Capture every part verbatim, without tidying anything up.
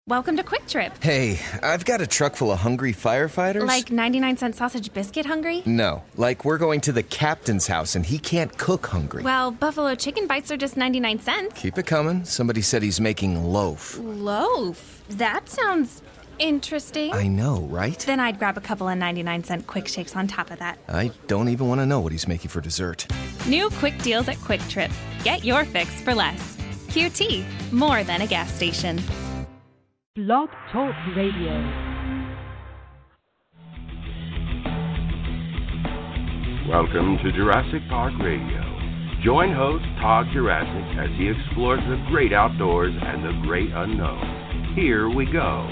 Welcome to Quick Trip. Hey, I've got a truck full of hungry firefighters. Like ninety-nine cent sausage biscuit hungry? No, like we're going to the captain's house and he can't cook hungry. Well, buffalo chicken bites are just ninety-nine cents. Keep it coming. Somebody said he's making loaf. Loaf? That sounds interesting. I know, right? Then I'd grab a couple of ninety-nine cent quick shakes on top of that. I don't even want to know what he's making for dessert. New quick deals at Quick Trip. Get your fix for less. Q T, more than a gas station. Blog Talk Radio. Welcome to Jurassic Park Radio. Join host Todd Jurassic as he explores the great outdoors and the great unknown. Here we go.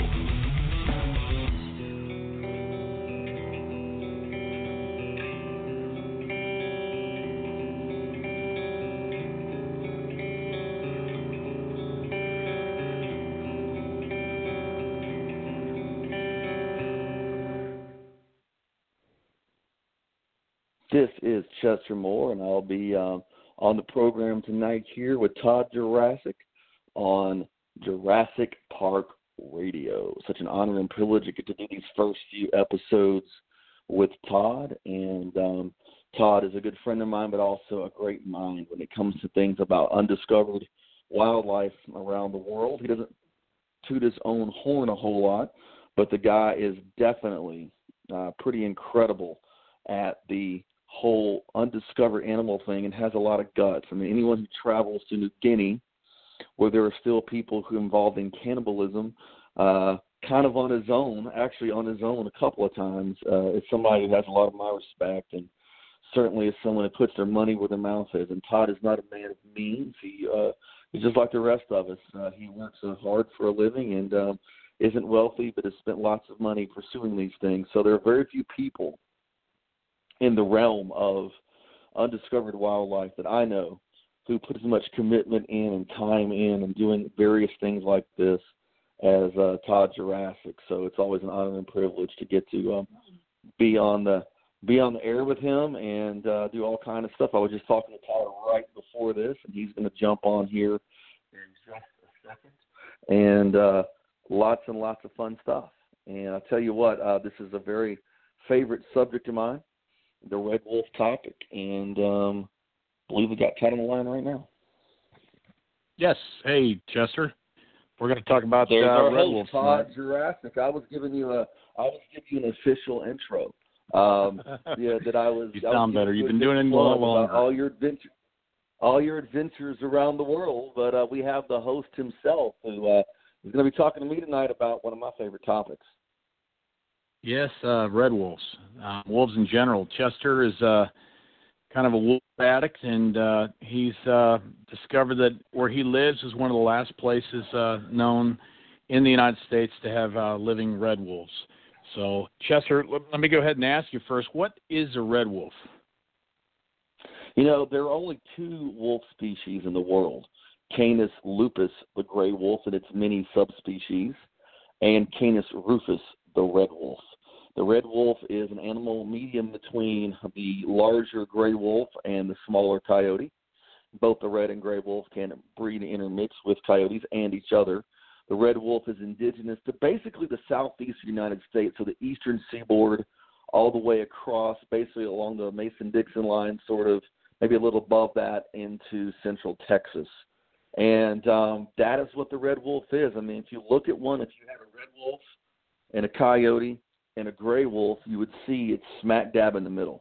This is Chester Moore, and I'll be uh, on the program tonight here with Todd Jurassic on Jurassic Park Radio. Such an honor and privilege to get to do these first few episodes with Todd. And um, Todd is a good friend of mine, but also a great mind when it comes to things about undiscovered wildlife around the world. He doesn't toot his own horn a whole lot, but the guy is definitely uh, pretty incredible at the whole undiscovered animal thing and has a lot of guts. I mean, anyone who travels to New Guinea, where there are still people who are involved in cannibalism, uh, kind of on his own, actually on his own a couple of times, uh, is somebody who has a lot of my respect, and certainly is someone who puts their money where their mouth is. And Todd is not a man of means. He uh, he's just like the rest of us. Uh, he works uh, hard for a living and um, isn't wealthy, but has spent lots of money pursuing these things. So there are very few people in the realm of undiscovered wildlife that I know who put as much commitment in and time in and doing various things like this as uh, Todd Jurassic. So it's always an honor and privilege to get to um, be on the be on the air with him and uh, do all kind of stuff. I was just talking to Todd right before this, and he's going to jump on here in just a second. And uh, lots and lots of fun stuff. And I'll tell you what, uh, this is a very favorite subject of mine, the red wolf topic, and um, I believe we got Todd on the line right now. Yes. Hey, Chester. We're going to talk about There's uh, our red host, wolves. Todd Jurassic. I was giving you a, I was giving you an official intro. Um, yeah, that I was. You I sound was better. You've been doing it a lot longer. All your adventures, all your adventures around the world. But uh, we have the host himself who uh, is going to be talking to me tonight about one of my favorite topics. Yes, uh, red wolves, uh, wolves in general. Chester is uh, kind of a wolf addict, and uh, he's uh, discovered that where he lives is one of the last places uh, known in the United States to have uh, living red wolves. So, Chester, let, let me go ahead and ask you first, what is a red wolf? You know, there are only two wolf species in the world, Canis lupus, the gray wolf, and its many subspecies, and Canis rufus, the red wolf. The red wolf is an animal medium between the larger gray wolf and the smaller coyote. Both the red and gray wolf can breed and intermix with coyotes and each other. The red wolf is indigenous to basically the southeastern United States, so the eastern seaboard all the way across, basically along the Mason-Dixon line, sort of maybe a little above that into central Texas. And um, that is what the red wolf is. I mean, if you look at one, if you had a red wolf and a coyote and a gray wolf, you would see it's smack dab in the middle.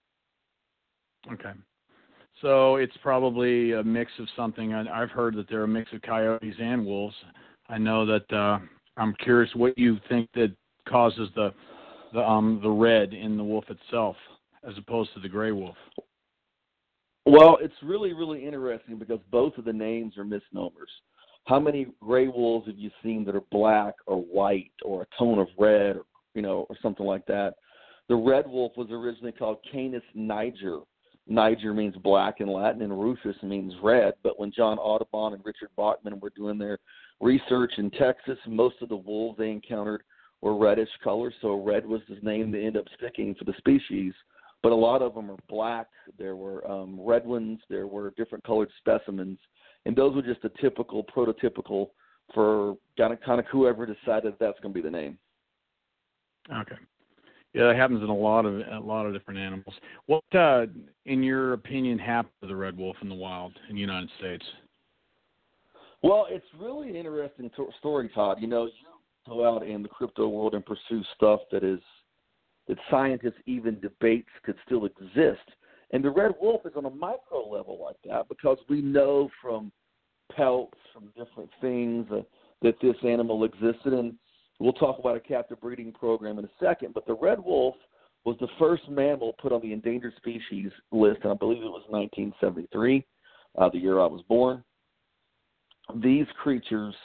Okay. So it's probably a mix of something. I've heard that they're a mix of coyotes and wolves. I know that uh, I'm curious what you think that causes the the um the red in the wolf itself as opposed to the gray wolf. Well, it's really, really interesting because both of the names are misnomers. How many gray wolves have you seen that are black or white or a tone of red, or, you know, or something like that? The red wolf was originally called Canis niger. Niger means black in Latin, and rufus means red. But when John Audubon and Richard Bachman were doing their research in Texas, most of the wolves they encountered were reddish color, so red was the name that ended up sticking for the species. But a lot of them are black. There were um, red ones. There were different colored specimens. And those were just the typical, prototypical for kind of, kind of whoever decided that's going to be the name. Okay. Yeah, that happens in a lot of a lot of different animals. What, uh, in your opinion, happened to the red wolf in the wild in the United States? Well, it's really an interesting to- story, Todd. You know, you go out in the crypto world and pursue stuff that is that scientists even debates could still exist. And the red wolf is on a micro level like that because we know from pelts, from different things, uh, that this animal existed. And we'll talk about a captive breeding program in a second. But the red wolf was the first mammal put on the endangered species list, and I believe it was nineteen seventy-three, uh, the year I was born. These creatures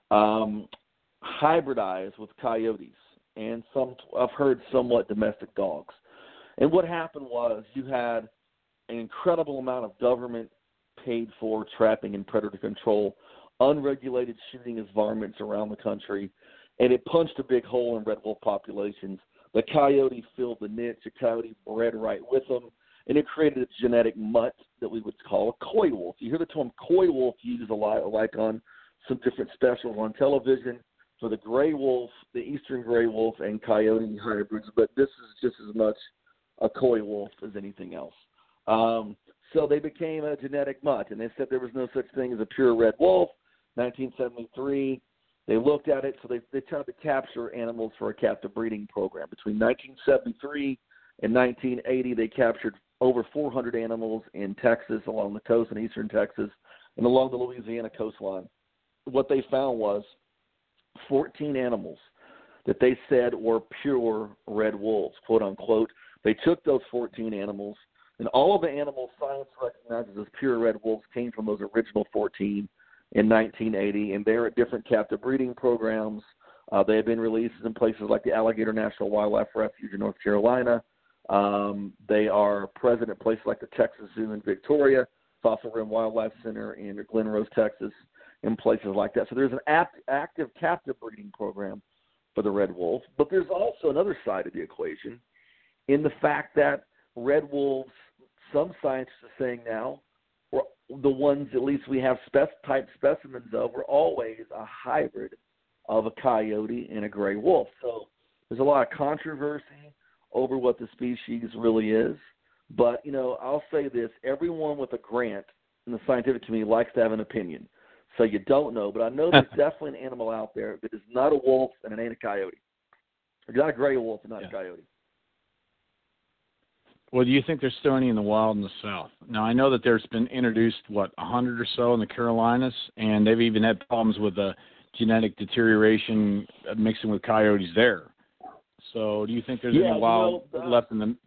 um, hybridize with coyotes and some, I've heard, somewhat domestic dogs. And what happened was you had an incredible amount of government paid for trapping and predator control, unregulated shooting as varmints around the country, and it punched a big hole in red wolf populations. The coyote filled the niche, the coyote bred right with them, and it created a genetic mutt that we would call a coy wolf. You hear the term coy wolf used a lot, like on some different specials on television for the gray wolf, the eastern gray wolf, and coyote hybrids, but this is just as much a coy wolf as anything else. Um, so they became a genetic mutt, and they said there was no such thing as a pure red wolf. nineteen seventy-three, they looked at it, so they, they tried to capture animals for a captive breeding program. Between nineteen seventy-three and nineteen eighty, they captured over four hundred animals in Texas, along the coast in eastern Texas, and along the Louisiana coastline. What they found was fourteen animals that they said were pure red wolves, quote unquote. They took those fourteen animals, and all of the animals science recognizes as pure red wolves came from those original fourteen in nineteen eighty, and they're at different captive breeding programs. Uh, they have been released in places like the Alligator National Wildlife Refuge in North Carolina. Um, they are present at places like the Texas Zoo in Victoria, Fossil Rim Wildlife Center in Glen Rose, Texas, and places like that. So there's an act, active captive breeding program for the red wolf. But there's also another side of the equation in the fact that red wolves, some scientists are saying now, were the ones at least we have spec- type specimens of, were always a hybrid of a coyote and a gray wolf. So there's a lot of controversy over what the species really is. But, you know, I'll say this. Everyone with a grant in the scientific community likes to have an opinion. So you don't know. But I know there's definitely an animal out there that is not a wolf and it ain't a coyote. It's not a gray wolf and not yeah. a coyote. Well, do you think there's still any in the wild in the South? Now, I know that there's been introduced, what, one hundred or so in the Carolinas, and they've even had problems with the genetic deterioration mixing with coyotes there. So do you think there's yeah, any wild you know, uh, left in them?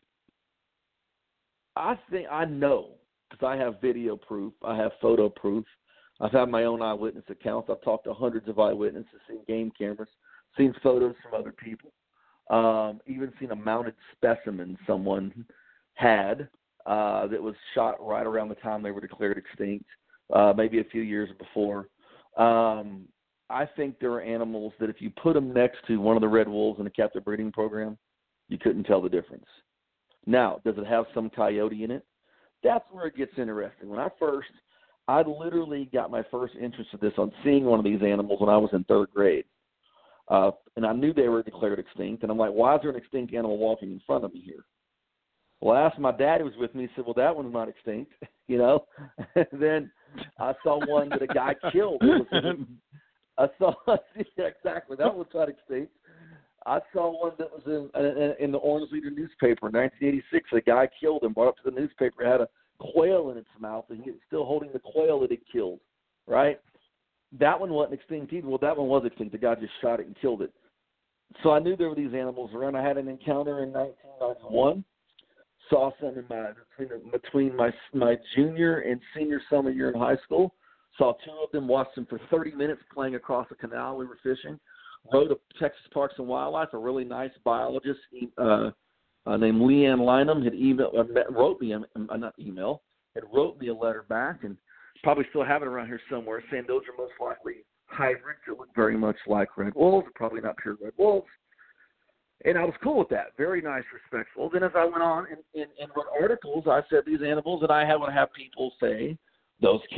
I think I know because I have video proof. I have photo proof. I've had my own eyewitness accounts. I've talked to hundreds of eyewitnesses, seen game cameras, seen photos from other people, um, even seen a mounted specimen someone had uh, that was shot right around the time they were declared extinct, uh, maybe a few years before. Um, I think there are animals that if you put them next to one of the red wolves in a captive breeding program, you couldn't tell the difference. Now, does it have some coyote in it? That's where it gets interesting. When I first, I literally got my first interest in this on seeing one of these animals when I was in third grade. Uh, and I knew they were declared extinct. And I'm like, why is there an extinct animal walking in front of me here? Well, I asked my dad who was with me. He said, well, that one's not extinct, you know. And then I saw one that a guy killed. It was I saw yeah, exactly that was not extinct. I saw one that was in in, in the Orange Leader newspaper in nineteen eighty-six. A guy killed him, brought up to the newspaper, had a quail in its mouth, and he was still holding the quail that he killed. Right? That one wasn't extinct either. Well, that one was extinct. The guy just shot it and killed it. So I knew there were these animals around. I had an encounter in nineteen ninety-one. Saw some in my between between my my junior and senior summer year in high school. Saw two of them, watched them for thirty minutes playing across the canal we were fishing. Wrote a Texas Parks and Wildlife, a really nice biologist uh, uh, named Leanne Lynham, had email, uh, wrote me, uh, not email, had wrote me a letter back, and probably still have it around here somewhere, saying those are most likely hybrids that look very much like red wolves, probably not pure red wolves. And I was cool with that. Very nice, respectful. Then as I went on and, and, and wrote articles, I said these animals, and I would have people say, those can't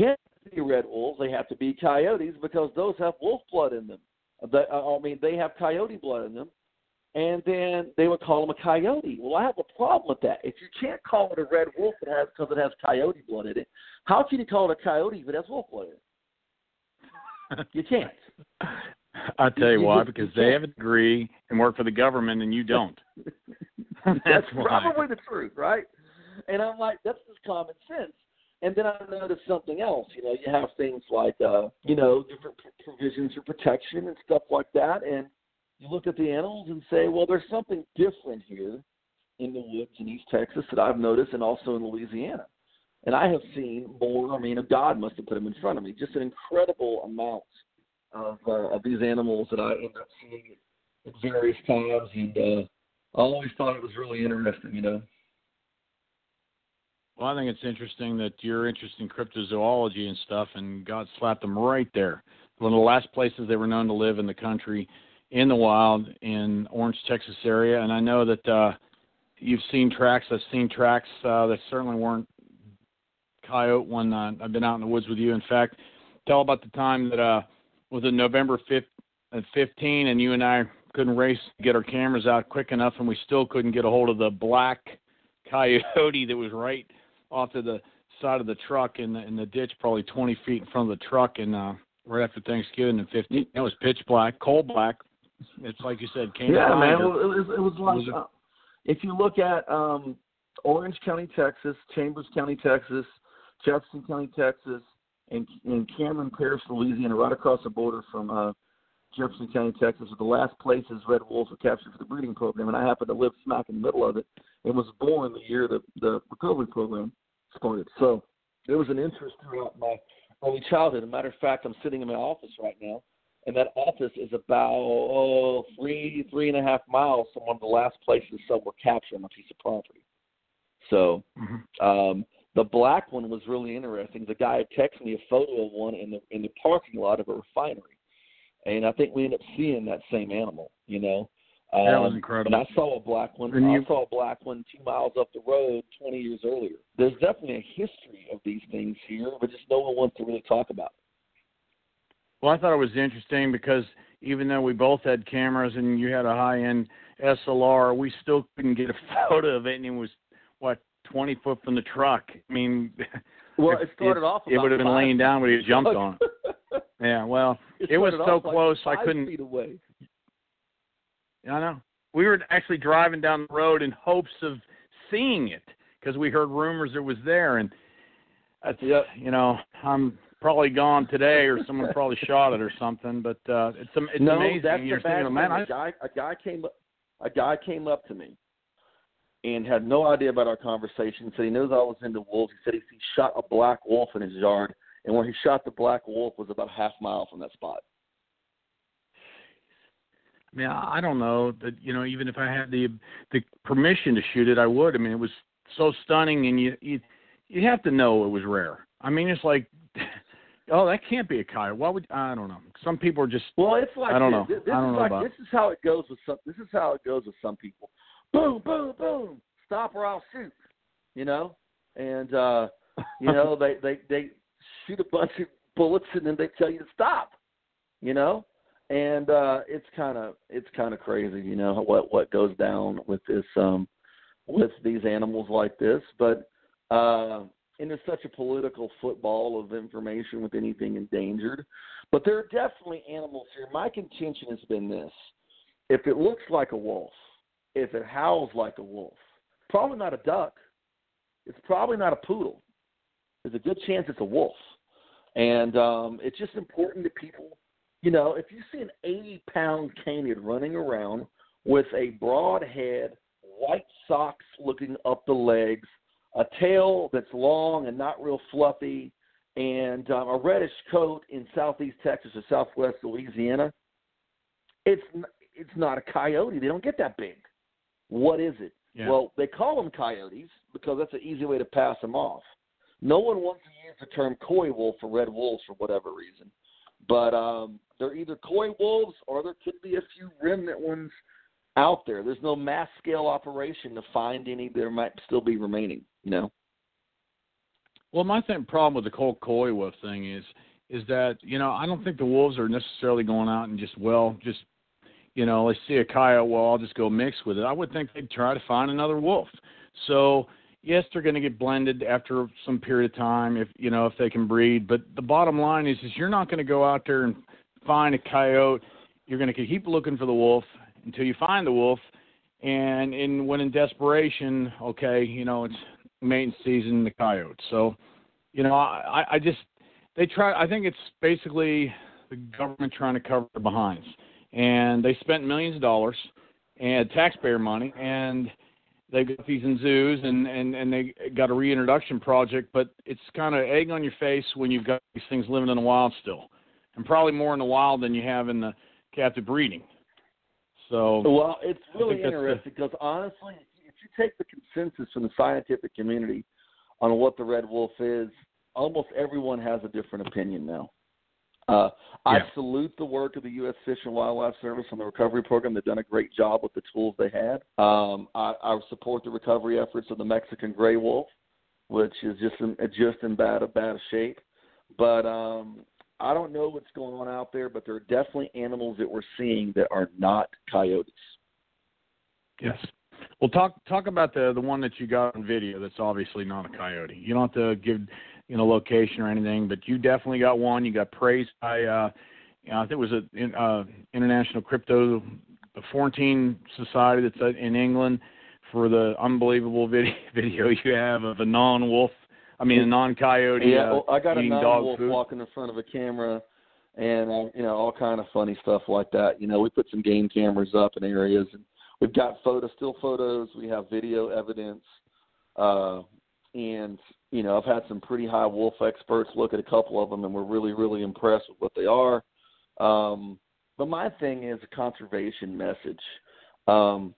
be red wolves. They have to be coyotes because those have wolf blood in them. The, I mean, they have coyote blood in them. And then they would call them a coyote. Well, I have a problem with that. If you can't call it a red wolf it has, because it has coyote blood in it, how can you call it a coyote if it has wolf blood in it? You can't. I'll tell you, you why, just, because they have a degree and work for the government and you don't. That's, that's why. probably the truth, right? And I'm like, that's just common sense. And then I noticed something else. You know, you have things like, uh, you know, different provisions for protection and stuff like that. And you look at the animals and say, well, there's something different here in the woods in East Texas that I've noticed, and also in Louisiana. And I have seen more. I mean, God must have put them in front of me. Just an incredible amount of uh, of these animals that I end up seeing at various times. And uh, I always thought it was really interesting, you know. Well, I think it's interesting that you're interested in cryptozoology and stuff, and God slapped them right there. One of the last places they were known to live in the country, in the wild, in Orange, Texas area. And I know that uh, you've seen tracks. I've seen tracks uh, that certainly weren't coyote when uh, I've been out in the woods with you. In fact, tell about the time that uh, was it November fifth at fifteen, and you and I couldn't race to get our cameras out quick enough, and we still couldn't get a hold of the black coyote that was right off to the side of the truck in the in the ditch, probably twenty feet in front of the truck, and uh, right after Thanksgiving in fifteen, it was pitch black, coal black. It's like you said, came yeah, man. It was, it was like it was a, uh, if you look at um, Orange County, Texas, Chambers County, Texas, Jefferson County, Texas, and, and Cameron Parish, Louisiana, right across the border from uh, Jefferson County, Texas, were the last places red wolves were captured for the breeding program, and I happened to live smack in the middle of it. It was born the year the the recovery program started. So there was an interest throughout my early childhood. As a matter of fact, I'm sitting in my office right now, and that office is about oh, three, three and a half miles from one of the last places some were captured on a piece of property. So mm-hmm. um, the black one was really interesting. The guy had texted me a photo of one in the in the parking lot of a refinery, and I think we ended up seeing that same animal. You know, um, that was incredible. And I saw a black one. And I you... saw a black one two miles up the road twenty years earlier. There's definitely a history of these things here, but just no one wants to really talk about it. Well, I thought it was interesting because even though we both had cameras and you had a high-end S L R, we still couldn't get a photo of it, and it was, what, twenty foot from the truck. I mean, well, if, it started it, off it would have been laying down, but he jumped on it. Yeah, well, it, it was so like close five I couldn't. Feet away. I know. We were actually driving down the road in hopes of seeing it because we heard rumors it was there, and that's, yep. you know, I'm probably gone today, or someone probably shot it or something. But uh, it's it's no, amazing. That's You're the bad thinking, man, a I... guy a guy came up a guy came up to me and had no idea about our conversation. Said he knows I was into wolves. He said he, he shot a black wolf in his yard, and where he shot the black wolf was about a half mile from that spot. I mean, I don't know that, you know, even if I had the the permission to shoot it, I would. I mean, it was so stunning, and you you you have to know it was rare. I mean, it's like, oh, that can't be a coyote. Why would I don't know? Some people are just well, it's like I don't this. know. This I don't is know like about this is how it goes with some. This is how it goes with some people. Boom, boom, boom. Stop or I'll shoot. You know, and uh, you know they, they they shoot a bunch of bullets and then they tell you to stop. You know. And uh, it's kind of it's kind of crazy, you know, what what goes down with this um, with these animals like this. But uh, and there's such a political football of information with anything endangered. But there are definitely animals here. My contention has been this: if it looks like a wolf, if it howls like a wolf, probably not a duck. It's probably not a poodle. There's a good chance it's a wolf. And um, it's just important that people. You know, if you see an eighty-pound canid running around with a broad head, white socks looking up the legs, a tail that's long and not real fluffy, and um, a reddish coat in southeast Texas or southwest Louisiana, it's it's not a coyote. They don't get that big. What is it? Yeah. Well, they call them coyotes because that's an easy way to pass them off. No one wants to use the term coy wolf for red wolves for whatever reason. But um, they're either coy wolves or there could be a few remnant ones out there. There's no mass-scale operation to find any. There might still be remaining, you know. Well, my thing, problem with the whole coy wolf thing is is that, you know, I don't think the wolves are necessarily going out and just, well, just, you know, they see a coyote, well, I'll just go mix with it. I would think they'd try to find another wolf. So, yes, they're going to get blended after some period of time if, you know, if they can breed. But the bottom line is, is you're not going to go out there and find a coyote. You're going to keep looking for the wolf until you find the wolf. And in, when in desperation, okay, you know, it's mating season, the coyote. So, you know, I, I just, they try, I think it's basically the government trying to cover their behinds. And they spent millions of dollars and taxpayer money, and they got these in zoos, and, and, and they got a reintroduction project, but it's kind of egg on your face when you've got these things living in the wild still, and probably more in the wild than you have in the captive breeding. So, well, it's really interesting the, because honestly, if you take the consensus from the scientific community on what the red wolf is, almost everyone has a different opinion now. Uh, I yeah. salute the work of the U S Fish and Wildlife Service on the recovery program. They've done a great job with the tools they had. Um, I, I support the recovery efforts of the Mexican gray wolf, which is just in, just in bad, a bad shape. But um, I don't know what's going on out there, but there are definitely animals that we're seeing that are not coyotes. Yes. Well, talk talk about the the one that you got on video that's obviously not a coyote. You don't have to give, you know, location or anything, but you definitely got one. You got praised by, uh, you know, I think it was an uh, International Crypto the Florentine Society that's in England for the unbelievable video, video you have of a non-wolf, I mean a non-coyote yeah, well, I got uh, a eating non-wolf dog food. walking in front of a camera, and uh, you know, all kind of funny stuff like that. You know, we put some game cameras up in areas, and we've got photo, still photos. We have video evidence, uh, and you know, I've had some pretty high wolf experts look at a couple of them, and we're really, really impressed with what they are. Um, but my thing is a conservation message. Um,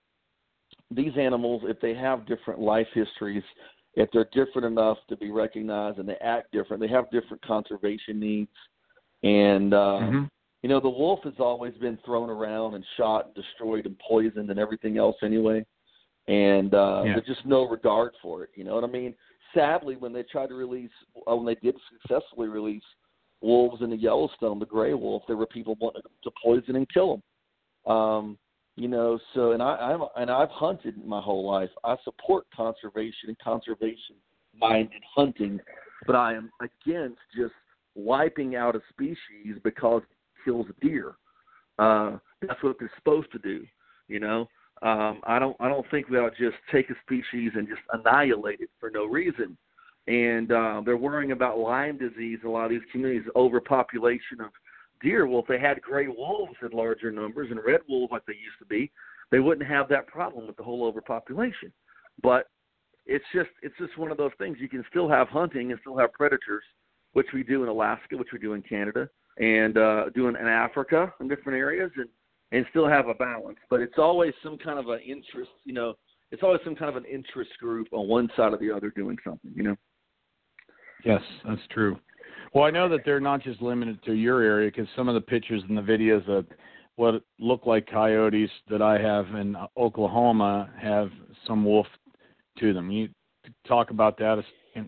these animals, if they have different life histories, if they're different enough to be recognized and they act different, they have different conservation needs. And, uh, mm-hmm. you know, the wolf has always been thrown around and shot and destroyed and poisoned and everything else anyway. And uh, yeah. there's just no regard for it. You know what I mean? Sadly, when they tried to release, uh, when they did successfully release wolves in the Yellowstone, the gray wolf, there were people wanting to poison and kill them. Um, you know, so and I, I'm and I've hunted my whole life. I support conservation and conservation-minded hunting, but I am against just wiping out a species because it kills a deer. Uh, that's what they're supposed to do. You know. Um, I don't. I don't think we ought to just take a species and just annihilate it for no reason. And uh, they're worrying about Lyme disease in a lot of these communities, overpopulation of deer. Well, if they had gray wolves in larger numbers and red wolves like they used to be, they wouldn't have that problem with the whole overpopulation. But it's just it's just one of those things. You can still have hunting and still have predators, which we do in Alaska, which we do in Canada, and uh, doing in Africa in different areas, and. and still have a balance. But it's always some kind of an interest, you know, it's always some kind of an interest group on one side or the other doing something, you know. Yes, that's true. Well, I know that they're not just limited to your area because some of the pictures and the videos that what look like coyotes that I have in Oklahoma have some wolf to them. You talk about that.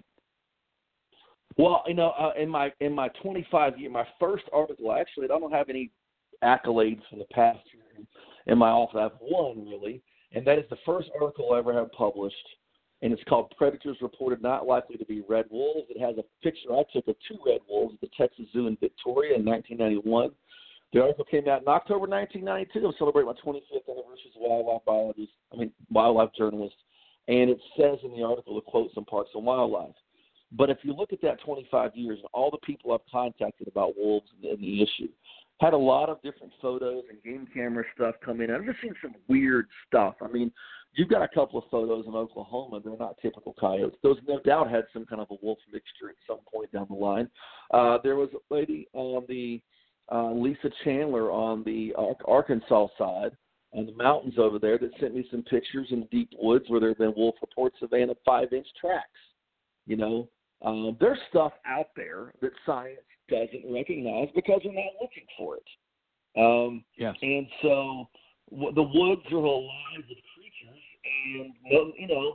Well, you know, uh, in my in my twenty-five year, my first article, actually, I don't have any accolades from the past year in my office. I have one, really, and that is the first article I ever have published, and it's called Predators Reported Not Likely to Be Red Wolves. It has a picture I took of two red wolves at the Texas Zoo in Victoria in nineteen ninety-one. The article came out in October nineteen ninety-two. I'm celebrating my twenty-fifth anniversary as a wildlife biologist, I mean, wildlife journalist, and it says in the article, to quote some Parks and Wildlife. But if you look at that twenty-five years and all the people I've contacted about wolves and the issue, had a lot of different photos and game camera stuff come in. I've just seen some weird stuff. I mean, you've got a couple of photos in Oklahoma. They're not typical coyotes. Those no doubt had some kind of a wolf mixture at some point down the line. Uh, there was a lady on the uh, Lisa Chandler on the Arkansas side on the mountains over there that sent me some pictures in the deep woods where there have been wolf reports of in five-inch tracks. You know, um, there's stuff out there that science doesn't recognize because they're not looking for it. Um, yes. And so w- the woods are alive with creatures, and, you know,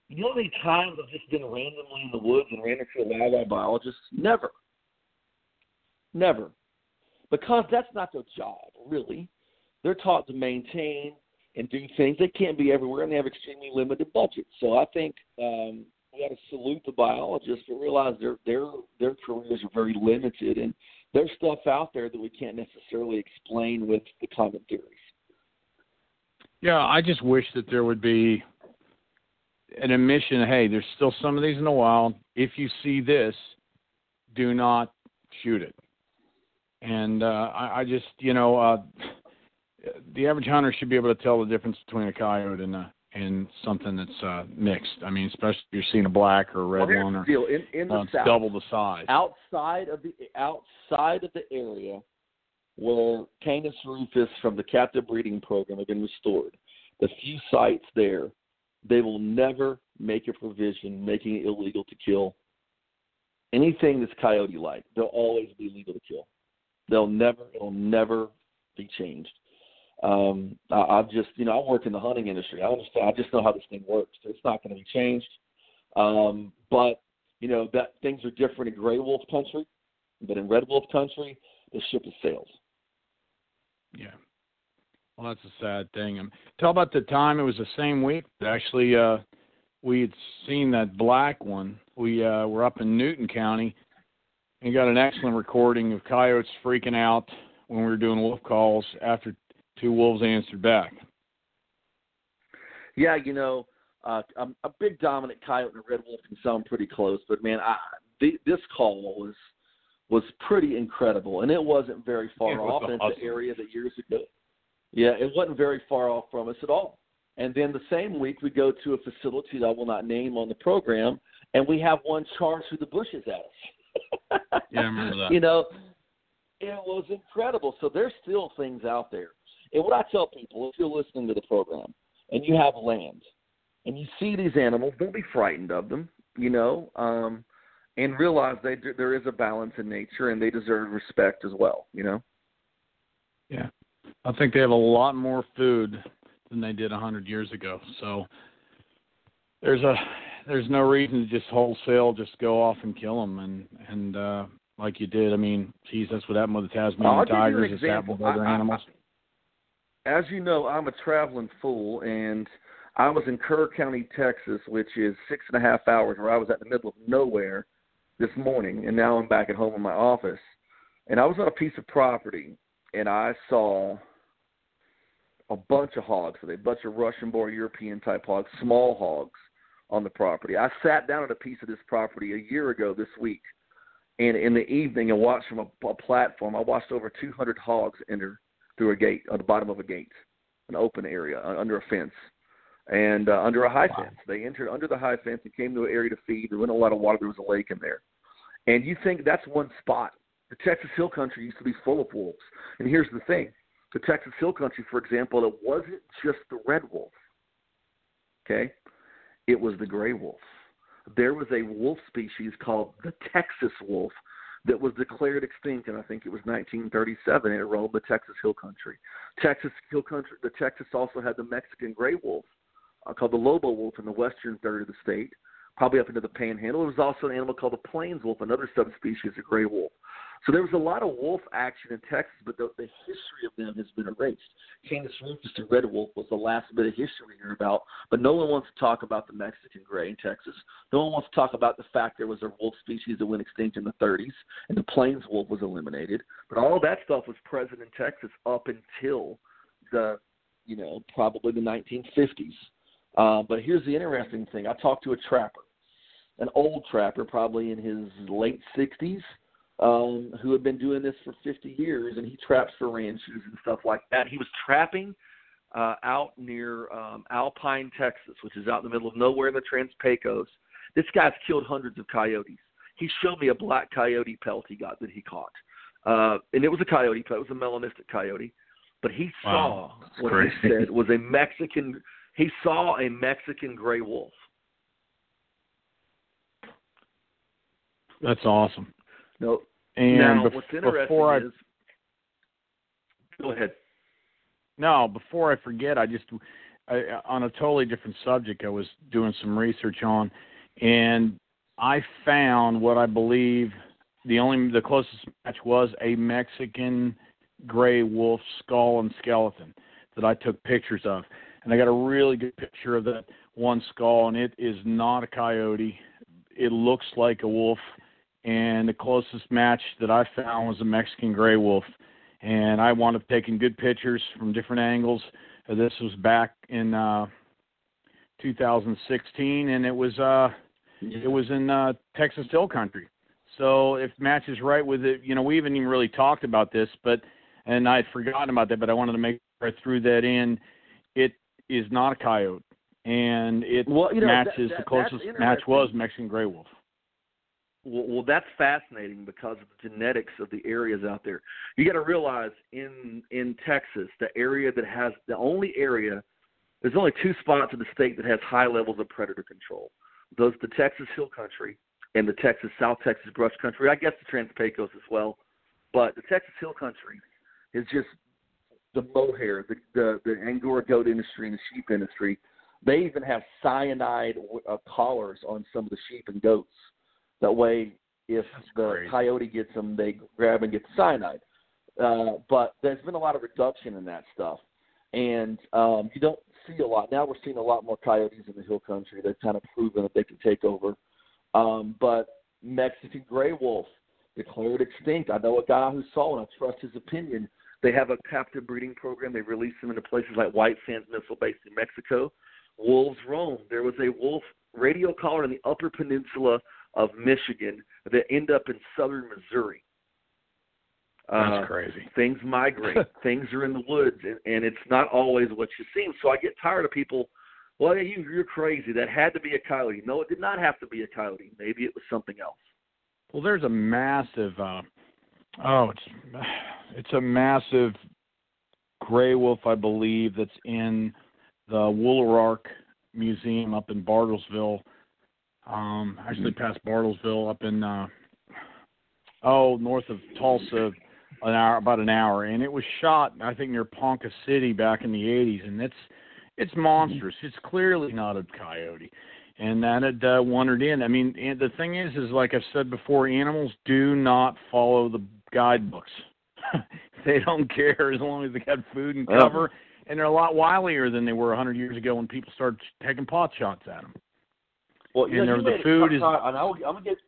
You know how many times I've just been randomly in the woods and ran into a wildlife biologist? Never. Never. Because that's not their job, really. They're taught to maintain and do things. They can't be everywhere, and they have extremely limited budgets. So I think um, we got to salute the biologists, but realize their their their careers are very limited, and there's stuff out there that we can't necessarily explain with the common theories. Yeah, I just wish that there would be an admission, hey, there's still some of these in the wild. If you see this, do not shoot it. And uh, I, I just, you know, uh, the average hunter should be able to tell the difference between a coyote and a, and something that's uh, mixed. I mean, especially if you're seeing a black or a red well, one, or deal. In, in the uh, South, double the size. Outside of the outside of the area where Canis rufus from the captive breeding program have been restored, the few sites there, they will never make a provision making it illegal to kill anything that's coyote-like. They'll always be legal to kill. They'll never, it'll never be changed. Um, I, I've just, you know, I work in the hunting industry. I understand. I just know how this thing works. It's not going to be changed. Um, but, you know, that things are different in gray wolf country, but in red wolf country, the ship has sailed. Yeah. Well, that's a sad thing. Um, tell about the time. It was the same week. Actually, uh, we had seen that black one. We uh, were up in Newton County and got an excellent recording of coyotes freaking out when we were doing wolf calls after two wolves answered back. Yeah, you know, uh, a, a big dominant coyote and a red wolf can sound pretty close, but man, I, the, this call was was pretty incredible, and it wasn't very far It was off. It's awesome. an area that years ago, yeah, it wasn't very far off from us at all. And then the same week, we go to a facility that I will not name on the program, and we have one charge through the bushes at us. Yeah, I remember that. You know, it was incredible. So there's still things out there. And what I tell people, if you're listening to the program and you have land and you see these animals, don't be frightened of them, you know, um, and realize they, there is a balance in nature and they deserve respect as well, you know. Yeah. I think they have a lot more food than they did one hundred years ago. So there's a there's no reason to just wholesale just go off and kill them. And, and uh, like you did, I mean, geez, that's what happened with the Tasmanian I'll give you an tigers. It's example. happened with other I, I, animals. As you know, I'm a traveling fool, and I was in Kerr County, Texas, which is six and a half hours, where I was at the middle of nowhere this morning, and now I'm back at home in my office. And I was on a piece of property, and I saw a bunch of hogs, a bunch of Russian boar, European-type hogs, small hogs on the property. I sat down at a piece of this property a year ago this week, and in the evening and watched from a, a platform, I watched over two hundred hogs enter through a gate, at the bottom of a gate, an open area, uh, under a fence, and uh, under a high Wow. fence. They entered under the high fence and came to an area to feed. There wasn't a lot of water. There was a lake in there. And you think that's one spot. The Texas Hill Country used to be full of wolves. And here's the thing. The Texas Hill Country, for example, it wasn't just the red wolf, okay? It was the gray wolf. There was a wolf species called the Texas wolf that was declared extinct, and I think it was nineteen thirty-seven, and it roamed the Texas Hill Country. Texas Hill Country, the Texas also had the Mexican gray wolf, uh, called the Lobo wolf in the western third of the state, probably up into the Panhandle. There was also an animal called the Plains wolf, another subspecies of gray wolf. So there was a lot of wolf action in Texas, but the, the history of them has been erased. Canis rufus, the red wolf, was the last bit of history we hear about, but no one wants to talk about the Mexican gray in Texas. No one wants to talk about the fact there was a wolf species that went extinct in the thirties, and the Plains wolf was eliminated. But all of that stuff was present in Texas up until the, you know, probably the nineteen fifties. Uh, but here's the interesting thing. I talked to a trapper, an old trapper, probably in his late sixties, Um, who had been doing this for fifty years, and he traps for ranchers and stuff like that. He was trapping uh, out near um, Alpine, Texas, which is out in the middle of nowhere in the Trans-Pecos. This guy's killed hundreds of coyotes. He showed me a black coyote pelt he got that he caught. Uh, and it was a coyote pelt. It was a melanistic coyote. But he Wow, saw what crazy. he said was a Mexican – he saw a Mexican gray wolf. That's awesome. No. And now, bef- what's interesting before I, is – go ahead. No, before I forget, I just I, on a totally different subject I was doing some research on, and I found what I believe the only the closest match was a Mexican gray wolf skull and skeleton that I took pictures of. And I got a really good picture of that one skull, and it is not a coyote. It looks like a wolf, and the closest match that I found was a Mexican gray wolf. And I wound up taking good pictures from different angles. Uh, this was back in uh, two thousand sixteen, and it was uh, it was in uh, Texas Hill Country. So if match is right with it, you know, we haven't even really talked about this, but and I had forgotten about that, but I wanted to make sure I threw that in. It is not a coyote, and it well, you know, matches that, that, the closest match was Mexican gray wolf. Well, well, that's fascinating because of the genetics of the areas out there. You got to realize in in Texas, the area that has the only area, there's only two spots in the state that has high levels of predator control. Those the Texas Hill Country and the Texas South Texas Brush Country. I guess the Trans-Pecos as well, but the Texas Hill Country is just the mohair, the, the the Angora goat industry and the sheep industry. They even have cyanide uh, collars on some of the sheep and goats. That way, if That's the crazy. coyote gets them, they grab and get the cyanide. Uh, but there's been a lot of reduction in that stuff. And um, you don't see a lot. Now we're seeing a lot more coyotes in the hill country. They've kind of proven that they can take over. Um, but Mexican gray wolf declared extinct. I know a guy who saw it. I trust his opinion. They have a captive breeding program. They release them into places like White Sands Missile Base in Mexico. Wolves roam. There was a wolf radio collar in the Upper Peninsula of Michigan that end up in southern Missouri. That's uh, crazy. Things migrate. Things are in the woods, and, and it's not always what you seem. So I get tired of people, well, yeah, you, you're crazy. That had to be a coyote. No, it did not have to be a coyote. Maybe it was something else. Well, there's a massive, uh, oh, it's it's a massive gray wolf, I believe, that's in the Woollark Museum up in Bartlesville. Um, actually past Bartlesville, up in uh, oh north of Tulsa, an hour about an hour, and it was shot I think near Ponca City back in the eighties, and it's it's monstrous. It's clearly not a coyote, and that had uh, wandered in. I mean, and the thing is, is like I've said before, animals do not follow the guidebooks. They don't care as long as they got food and cover, oh. and they're a lot wilier than they were a hundred years ago when people started taking pot shots at them. Well, and you know, the food is. And I, I'm gonna get.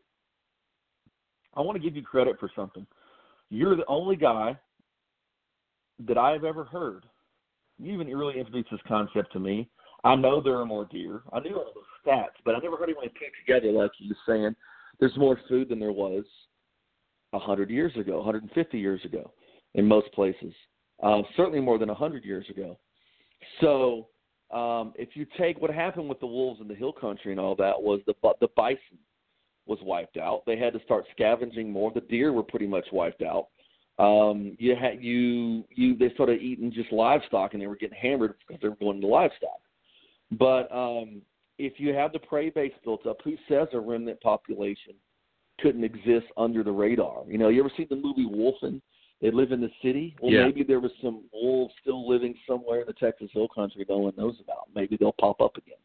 I want to give you credit for something. You're the only guy that I've ever heard. You even really introduced this concept to me. I know there are more deer. I knew all the stats, but I never heard anyone put together like you saying there's more food than there was a hundred years ago, one hundred fifty years ago, in most places. Uh, certainly more than a hundred years ago. So. Um, if you take what happened with the wolves in the hill country and all that was the the bison was wiped out. They had to start scavenging more. The deer were pretty much wiped out. Um, you had you you they started eating just livestock and they were getting hammered because they were going to livestock. But um, if you have the prey base built up, who says a remnant population couldn't exist under the radar? You know, you ever seen the movie Wolfen? They live in the city. Well, yeah. Maybe there was some wolves still living somewhere in the Texas Hill Country no one knows about. Maybe they'll pop up again.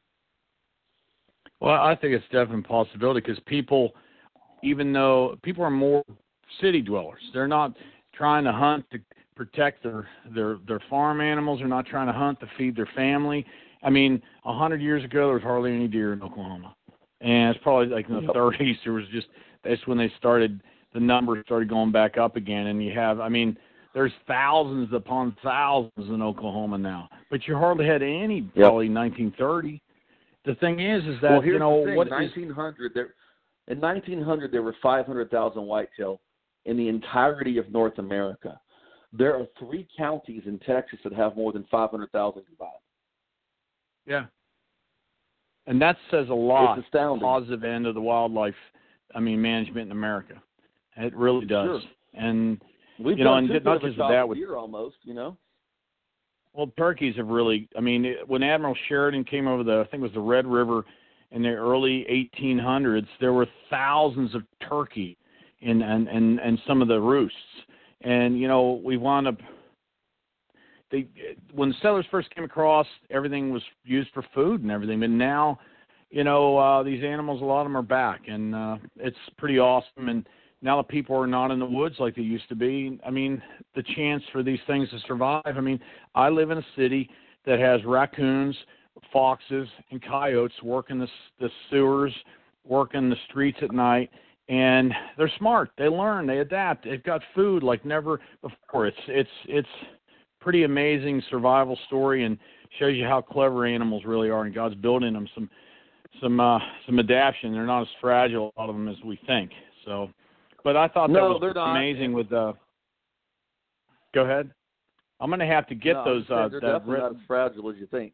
Well, I think it's definitely a possibility because people, even though people are more city dwellers, they're not trying to hunt to protect their, their, their farm animals. They're not trying to hunt to feed their family. I mean, a hundred years ago, there was hardly any deer in Oklahoma. And it's probably like in the thirties, there was just, that's when they started – the numbers started going back up again, and you have, I mean, there's thousands upon thousands in Oklahoma now, but you hardly had any probably yep. nineteen thirty. The thing is, is that, well, here's you know, the thing. what nineteen hundred, is, there, in nineteen hundred, there were five hundred thousand whitetail in the entirety of North America. There are three counties in Texas that have more than five hundred thousand combined. Yeah. And that says a lot, it's astounding. Positive end of the wildlife, I mean, management in America. It really does. Sure. And, We've you know, done and not just that. With, deer almost, you know. Well, turkeys have really, I mean, when Admiral Sheridan came over the, I think it was the Red River in the early eighteen hundreds, there were thousands of turkey in and, and, and some of the roosts. And, you know, we wound up, they when the settlers first came across, everything was used for food and everything. But now, you know, uh, these animals, a lot of them are back, and uh, it's pretty awesome. And now that people are not in the woods like they used to be, I mean, the chance for these things to survive. I mean, I live in a city that has raccoons, foxes, and coyotes working the, the sewers, working the streets at night, and they're smart. They learn, they adapt. They've got food like never before. It's it's it's pretty amazing survival story, and shows you how clever animals really are, and God's building them some some uh, some adaptation. They're not as fragile, a lot of them, as we think. So, but I thought no, that was not. amazing. With uh, go ahead. I'm going to have to get no, those. Uh, they're that definitely red... not as fragile as you think.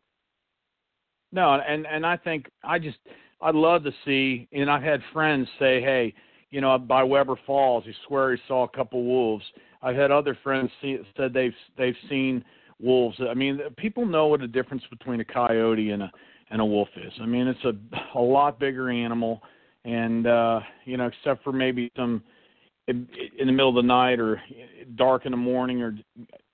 No, and and I think I just I'd love to see, and I've had friends say, hey, you know, by Weber Falls, he swear he saw a couple wolves. I've had other friends see said they've they've seen wolves. I mean, people know what the difference between a coyote and a and a wolf is. I mean, it's a a lot bigger animal, and uh, you know, except for maybe some in, in the middle of the night or dark in the morning or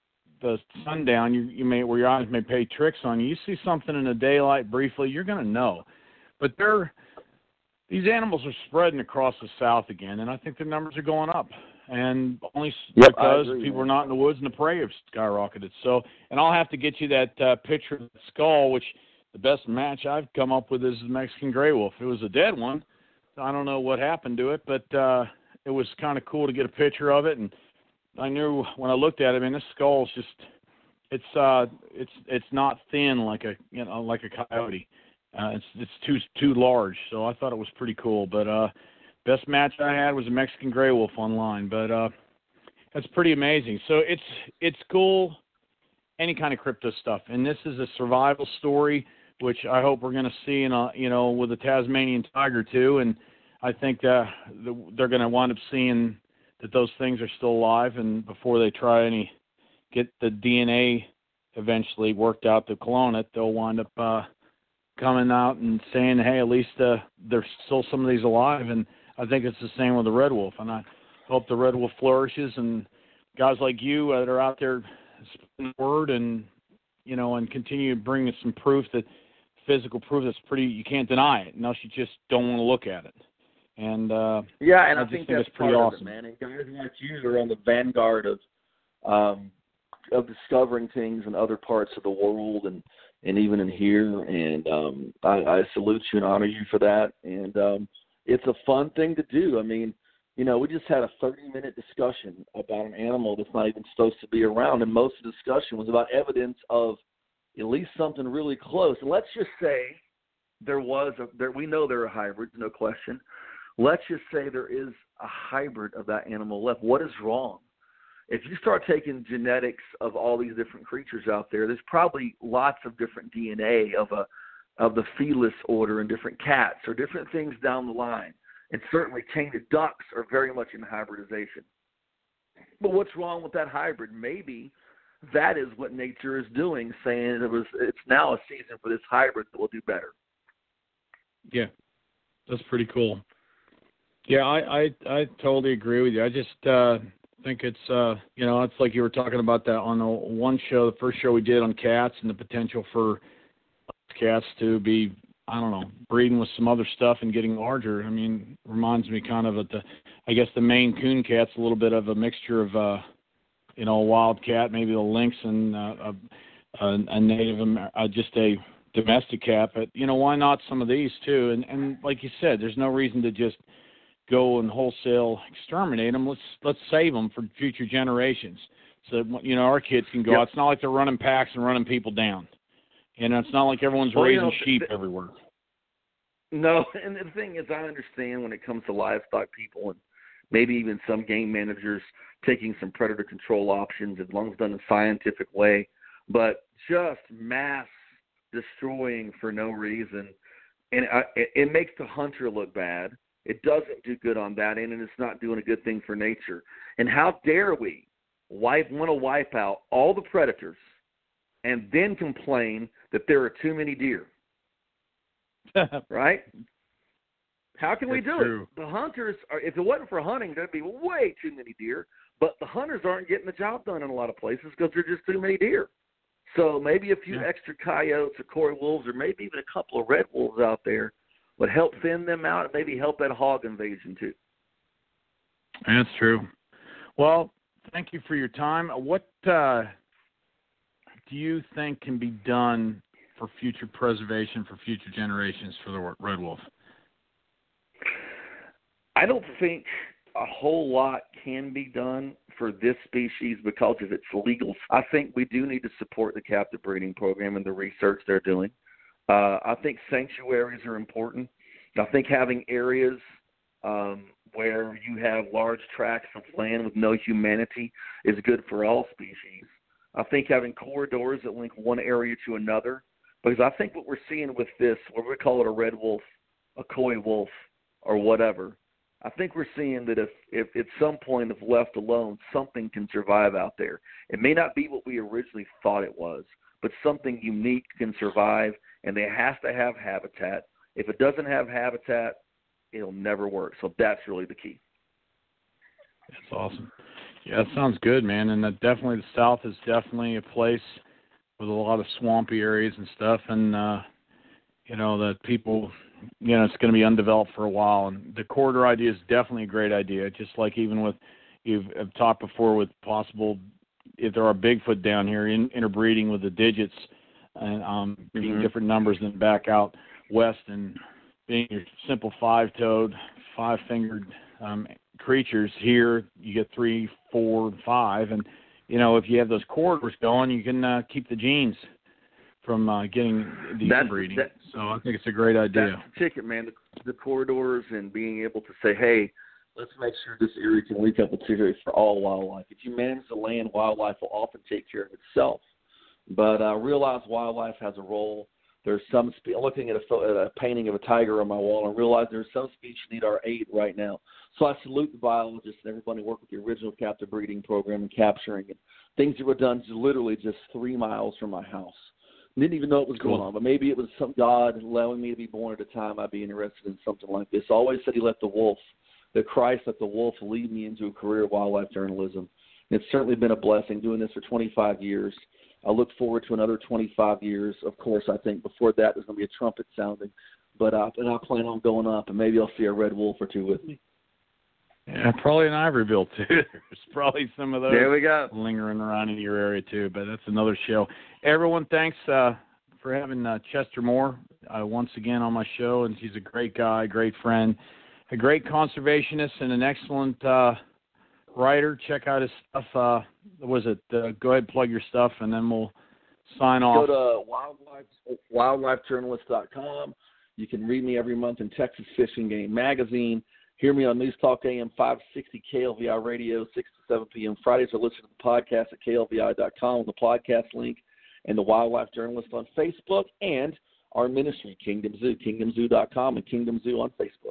the sundown, you, you may where your eyes may play tricks on you. You see something in the daylight briefly, you're going to know. But they're these animals are spreading across the South again, and I think the numbers are going up. And only yep, because agree, people man. are not in the woods and the prey have skyrocketed. So, and I'll have to get you that uh, picture of the skull, which the best match I've come up with is the Mexican gray wolf. It was a dead one. I don't know what happened to it, but uh, it was kind of cool to get a picture of it. And I knew when I looked at it, I mean, this skull's just, it's uh, it's it's not thin like a you know like a coyote. Uh, it's it's too too large. So I thought it was pretty cool. But uh, best match I had was a Mexican gray wolf online. But uh, that's pretty amazing. So it's it's cool, any kind of crypto stuff. And this is a survival story, which I hope we're going to see in a, you know with the Tasmanian tiger too. And I think uh, the, they're going to wind up seeing that those things are still alive, and before they try any, get the D N A eventually worked out to clone it, they'll wind up uh, coming out and saying, hey, at least uh, there's still some of these alive. And I think it's the same with the red wolf. And I hope the red wolf flourishes, and guys like you that are out there spreading the word and, you know, and continue to bring us some proof, that physical proof that's pretty, you can't deny it, unless you just don't want to look at it. And uh, yeah, and I, I think, think that's it's pretty part awesome, of it, man. And guys like you are on the vanguard of um, of discovering things in other parts of the world, and, and even in here. And um, I, I salute you and honor you for that. And um, it's a fun thing to do. I mean, you know, we just had a thirty-minute discussion about an animal that's not even supposed to be around, and most of the discussion was about evidence of at least something really close. And let's just say there was a, there. We know there are hybrids, no question. Let's just say there is a hybrid of that animal left. What is wrong? If you start taking genetics of all these different creatures out there, there's probably lots of different D N A of a of the Felis order and different cats or different things down the line. And certainly tainted ducks are very much in hybridization. But what's wrong with that hybrid? Maybe that is what nature is doing, saying it was it's now a season for this hybrid that will do better. Yeah, that's pretty cool. Yeah, I, I, I totally agree with you. I just uh, think it's, uh, you know, it's like you were talking about that on the one show, the first show we did on cats, and the potential for cats to be, I don't know, breeding with some other stuff and getting larger. I mean, reminds me kind of of the, I guess the Maine Coon cat's a little bit of a mixture of, uh, you know, a wild cat, maybe a lynx and uh, a, a, a native, uh, just a domestic cat. But, you know, why not some of these too? And, and like you said, there's no reason to just go and wholesale exterminate them. Let's let's save them for future generations, so you know our kids can go yep. out. It's not like they're running packs and running people down. You know, it's not like everyone's well, raising you know, sheep th- everywhere. No, and the thing is, I understand when it comes to livestock people and maybe even some game managers taking some predator control options, as long as done in a scientific way, but just mass destroying for no reason, and it, it makes the hunter look bad. It doesn't do good on that end, and it's not doing a good thing for nature. And how dare we wipe, want to wipe out all the predators and then complain that there are too many deer? Right? How can we That's do true. it? The hunters, are, if it wasn't for hunting, there'd be way too many deer, but the hunters aren't getting the job done in a lot of places because there's just too many deer. So maybe a few Yeah. extra coyotes or coy wolves, or maybe even a couple of red wolves out there would help thin them out and maybe help that hog invasion too. That's true. Well, thank you for your time. What uh, do you think can be done for future preservation, for future generations for the red wolf? I don't think a whole lot can be done for this species because of its legal. I think we do need to support the captive breeding program and the research they're doing. Uh, I think sanctuaries are important. I think having areas um, where you have large tracts of land with no humanity is good for all species. I think having corridors that link one area to another, because I think what we're seeing with this, what we call it a red wolf, a coy wolf, or whatever, I think we're seeing that if, if at some point, if left alone, something can survive out there. It may not be what we originally thought it was, but something unique can survive, and it has to have habitat. If it doesn't have habitat, it'll never work. So that's really the key. That's awesome. Yeah, that sounds good, man. And that definitely the South is definitely a place with a lot of swampy areas and stuff, and uh, you know that people. You know, it's going to be undeveloped for a while, and the corridor idea is definitely a great idea. Just like even with, you've I've talked before with possible, if there are Bigfoot down here, in, interbreeding with the digits, and um, being Mm-hmm. different numbers than back out west, and being your simple five-toed, five-fingered um, creatures. Here, you get three, four, five, and you know, if you have those corridors going, you can uh, keep the genes from uh, getting the That's- inbreeding. that- So I think it's a great idea. That's the ticket, man. The, the corridors and being able to say, hey, let's make sure this area can link up with this area for all wildlife. If you manage the land, wildlife will often take care of itself. But uh, realize wildlife has a role. There's some spe- I'm looking at a, at a painting of a tiger on my wall and realize there's some species need our aid right now. So I salute the biologists and everybody who worked with the original captive breeding program and capturing it. Things that were done literally just three miles from my house. Didn't even know what was Cool. going on, but maybe it was some God allowing me to be born at a time I'd be interested in something like this. I always said he let the wolf, that Christ let the wolf lead me into a career of wildlife journalism. And it's certainly been a blessing doing this for twenty-five years. I look forward to another twenty-five years. Of course, I think before that there's going to be a trumpet sounding, but I, and I plan on going up, and maybe I'll see a red wolf or two with me. Yeah, probably an Ivoryville too. There's probably some of those There we go. lingering around in your area too, but that's another show. Everyone, thanks uh, for having uh, Chester Moore uh, once again on my show, and he's a great guy, great friend, a great conservationist, and an excellent uh, writer. Check out his stuff. Uh, what was it? Uh, go ahead, plug your stuff, and then we'll sign off. Go to wildlife, wildlife journalist dot com. You can read me every month in Texas Fishing Game Magazine. Hear me on News Talk A M five sixty K L V I Radio, six to seven p.m. Fridays, or listen to the podcast at K L V I dot com with the podcast link, and the Wildlife Journalist on Facebook, and our ministry, Kingdom Zoo, kingdom zoo dot com and Kingdom Zoo on Facebook.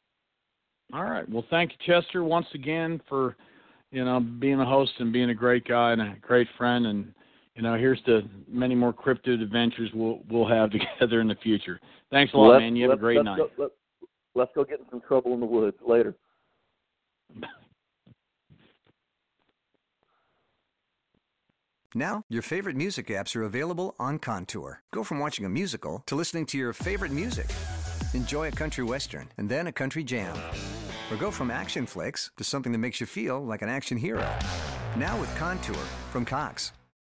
All right. Well, thank you, Chester, once again for, you know, being a host and being a great guy and a great friend. And, you know, here's to many more cryptid adventures we'll we'll have together in the future. Thanks a lot, Let's- man. You have a let's- great let's night. Go, let, let's go get in some trouble in the woods later. Now, your favorite music apps are available on Contour. Go from watching a musical to listening to your favorite music. Enjoy a country western and then a country jam. Or go from action flicks to something that makes you feel like an action hero. Now with Contour from Cox.